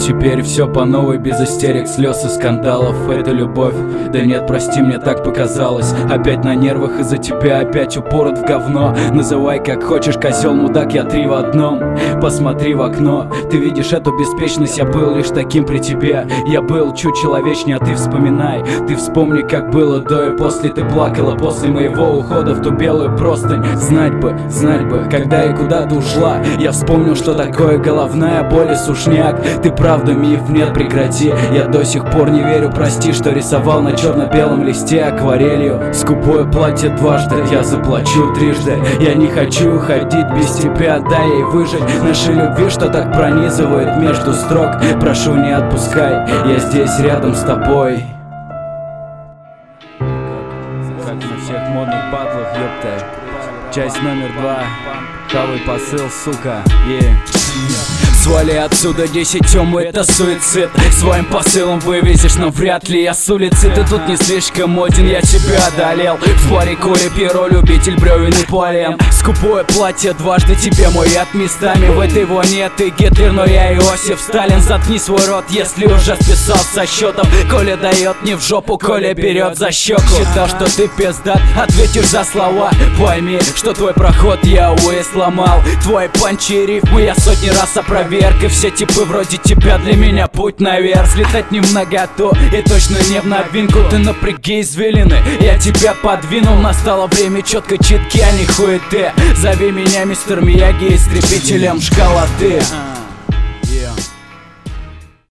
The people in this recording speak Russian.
теперь все по новой, без истерик, слез и скандалов. Это любовь, да нет, прости, мне так показалось. Опять на нервах из-за тебя, опять упорот в говно. Называй как хочешь, козел, мудак, я три в одном. Посмотри в окно, ты видишь эту беспечность. Я был лишь таким при тебе, я был чуть человечнее, а ты вспоминай. Ты вспомни, как было до и после. Ты плакала после моего ухода в ту белую простынь. Знать бы, когда и куда ты ушла. Я вспомнил, что такое головная боль и сушняк. Ты правда миф, нет, прекрати. Я до сих пор не верю, прости, что рисовал на черно-белом листе акварелью. Скупое платье дважды, я заплачу трижды. Я не хочу ходить без тебя, дай ей выжить нашей любви, что так пронизывает между строк. Прошу, не отпускай, я здесь рядом с тобой. Как на всех модных батлах, ёпта. Часть номер 2. Хавай посыл, сука, Свали отсюда, 10 тёмы, это суицид. Своим посылом вывезешь, но вряд ли я с улицы. Ты тут не слишком моден, я тебя одолел. В паре Коля Перо, любитель бревен и полем. Скупое платье дважды, тебе мой яд местами. В этой воне ты Гитлер, но я Иосиф Сталин. Заткни свой рот, если уже списал со счетов. Коля дает не в жопу, Коля берет за щеку. Считал, что ты пиздат, ответишь за слова. Пойми, что твой проход я, увы, сломал. Твои панчи и рифмы я сотни раз опроверг. И все типы вроде тебя для меня путь наверх. Слетать не в многоту и точно не в новинку. Ты напряги извилины, я тебя подвинул. Настало время четкой читки, а не хуеты. Зови меня мистер Мияги, истребителем школоты.